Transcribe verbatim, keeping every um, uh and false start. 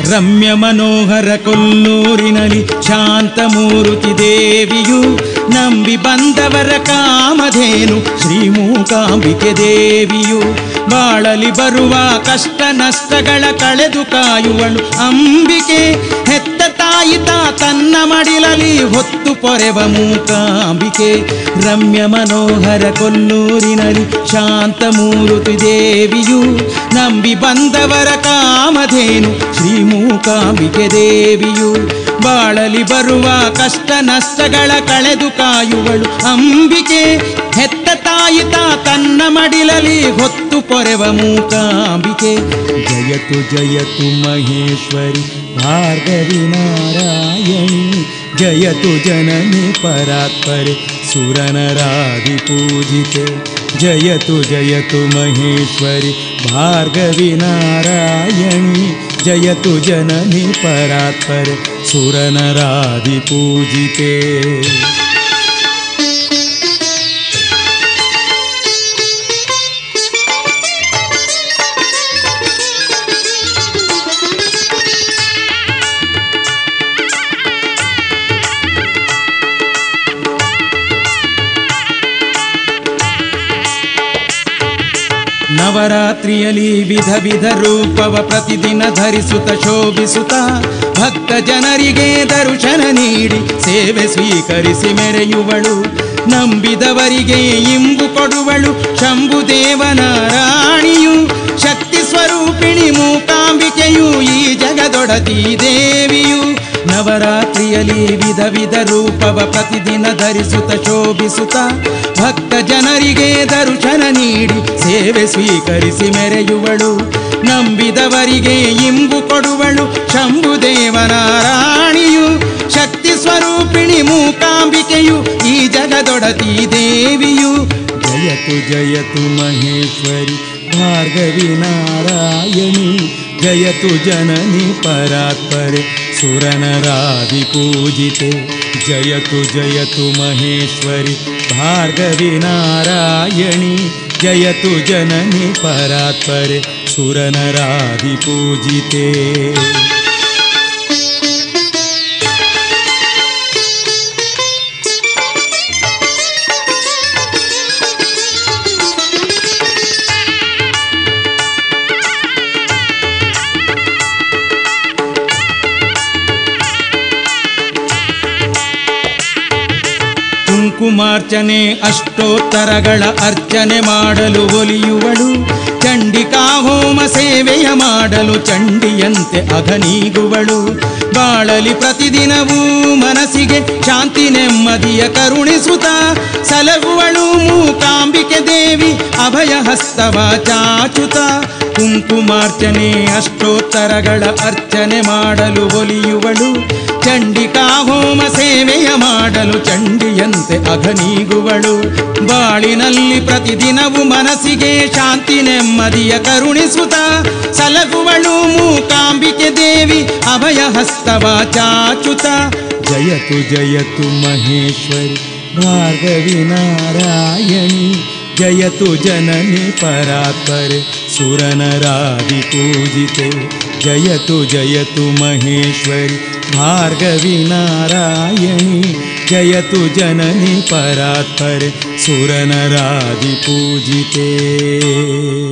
ರಮ್ಯ ಮನೋಹರ ಕೊಲ್ಲೂರಿನಲ್ಲಿ ಶಾಂತಮೂರುತಿ ದೇವಿಯು ನಂಬಿ ಬಂದವರ ಕಾಮಧೇನು ಶ್ರೀ ಮೂಕಾಂಬಿಕೆ ದೇವಿಯು ಬಾಳಲಿ ಬರುವ ಕಷ್ಟ ನಷ್ಟಗಳ ಕಳೆದು ಕಾಯುವಳು ಅಂಬಿಕೆ ಹೆತ್ತ ತಾಯಿತ ತನ್ನ ಮಡಿಲಲಿ ಹೊತ್ತು ಪೊರೆವ ಮೂಕಾಂಬಿಕೆ ರಮ್ಯ ಮನೋಹರ ಕೊಲ್ಲೂರಿನಲ್ಲಿ ಶಾಂತಮೂರುತಿ ದೇವಿಯು ನಂಬಿ ಬಂದವರ ಕಾಮಧೇನು ಶ್ರೀ ಮೂಕಾಂಬಿಕೆ ದೇವಿಯು ಬಾಳಲಿ ಬರುವ ಕಷ್ಟ ನಷ್ಟಗಳ ಕಳೆದು ಕಾಯುವಳು ಅಂಬಿಕೆ ಹೆತ್ತ ತಾಯಿತ ತನ್ನ ಮಡಿಲಲಿ ಹೊತ್ತು ಪೊರೆವ ಮೂಕಾಂಬಿಕೆ ಜಯತು ಜಯತು ಮಹೇಶ್ವರಿ ಭಾರ್ಗವಿ ನಾರಾಯಣಿ ಜಯತು ಜನನಿ ಪರಾತ್ಪರೆ ಸುರನರಾದಿ ಪೂಜಿತೆ ಜಯತು ಜಯತು ಮಹೇಶ್ವರಿ ಭಾರ್ಗವಿ ನಾರಾಯಣಿ ಜಯತು ಜನನಿ ಪರಾತ್ಪರೆ ಸುರನರಾದಿ ಪೂಜಿತೆ. ನವರಾತ್ರಿಯಲ್ಲಿ ವಿಧ ವಿಧ ರೂಪವ ಪ್ರತಿದಿನ ಧರಿಸುತ್ತ ಶೋಭಿಸುತ್ತ ಭಕ್ತ ಜನರಿಗೆ ದರ್ಶನ ನೀಡಿ ಸೇವೆ ಸ್ವೀಕರಿಸಿ ಮೆರೆಯುವಳು ನಂಬಿದವರಿಗೆ ಇಂಬು ಕೊಡುವಳು ಶಂಭುದೇವನ ರಾಣಿಯು ಶಕ್ತಿ ಸ್ವರೂಪಿಣಿ ಮೂಕಾಂಬಿಕೆಯು ಈ ಜಗದೊಡತಿ ದೇವಿಯು ನವರಾತ್ರಿಯಲ್ಲಿ ವಿಧ ವಿಧ ರೂಪವ ಪ್ರತಿದಿನ ಧರಿಸುತ್ತ ಶೋಭಿಸುತ್ತ ಭಕ್ತ ಜನರಿಗೆ ದರ್ಶನ ನೀಡಿ ಸೇವೆ ಸ್ವೀಕರಿಸಿ ಮೆರೆಯುವಳು ನಂಬಿದವರಿಗೆ ಇಂಬು ಕೊಡುವಳು ಶಂಭುದೇವನ ರಾಣಿಯು ಶಕ್ತಿ ಸ್ವರೂಪಿಣಿ ಮೂಕಾಂಬಿಕೆಯು ಈ ಜಗದೊಡತಿ ದೇವಿಯು ಜಯತು ಜಯತು ಮಹೇಶ್ವರಿ ಭಾರ್ಗವಿ ನಾರಾಯಣಿ ಜಯತು ಜನನಿ ಪರಾತ್ಪರೆ ಸುರನರಾದಿ ಪೂಜಿತೆ ಜಯತು ಜಯತು ಮಹೇಶ್ವರಿ ಭಾರ್ಗವಿ ನಾರಾಯಣಿ ಜಯತು ಜನನಿ ಪರಾತ್ಪರೆ ಸುರನರಾದಿ ಪೂಜಿತೆ. ಕುಂಕುಮಾರ್ಚನೆ ಅಷ್ಟೋತ್ತರಗಳ ಅರ್ಚನೆ ಮಾಡಲು ಒಲಿಯುವಳು ಚಂಡಿಕಾ ಹೋಮ ಸೇವೆಯ ಮಾಡಲು ಚಂಡಿಯಂತೆ ಅಘನೀಗುವಳು ಬಾಳಲಿ ಪ್ರತಿದಿನವೂ ಮನಸ್ಸಿಗೆ ಶಾಂತಿ ನೆಮ್ಮದಿಯ ಕರುಣಿಸುತ್ತ ಸಲಹುವಳು ಮೂಕಾಂಬಿಕೆ ದೇವಿ ಅಭಯ ಹಸ್ತವ ಚಾಚುತ ಕುಂಕುಮಾರ್ಚನೆ ಅಷ್ಟೋತ್ತರಗಳ ಅರ್ಚನೆ ಮಾಡಲು ಒಲಿಯುವಳು ಚಂಡಿಕಾ ಹೋಮ ಸೇವೆಯ ಮಾಡಲು ಚಂಡಿಯಂತೆ ಅಘನೀಗುವಳು ಬಾಳಿನಲ್ಲಿ ಪ್ರತಿದಿನವೂ ಮನಸ್ಸಿಗೆ ಶಾಂತಿ ನೆಮ್ಮದಿಯ ಕರುಣಿಸುತ್ತ ಸಲಹುವಳು ಮೂಕಾಂಬಿಕೆ ದೇವಿ ಅಭಯ ಹಸ್ತವ ಚಾಚುತ ಜಯತು ಜಯತು ಮಹೇಶ್ವರಿ ಭಾರ್ಗವಿ ನಾರಾಯಣಿ ಜಯತು ಜನನಿ ಪರಾತ್ಪರೆ ಸುರನರಾದಿ ಪೂಜಿತೆ ಜಯತು ಜಯತು ಮಹೇಶ್ವರಿ ಭಾರ್ಗವಿ ನಾರಾಯಣಿ ಜಯತು ಜನನಿ ಪರಾತ್ಪರೆ ಸುರನರಾದಿ ಪೂಜಿತೆ.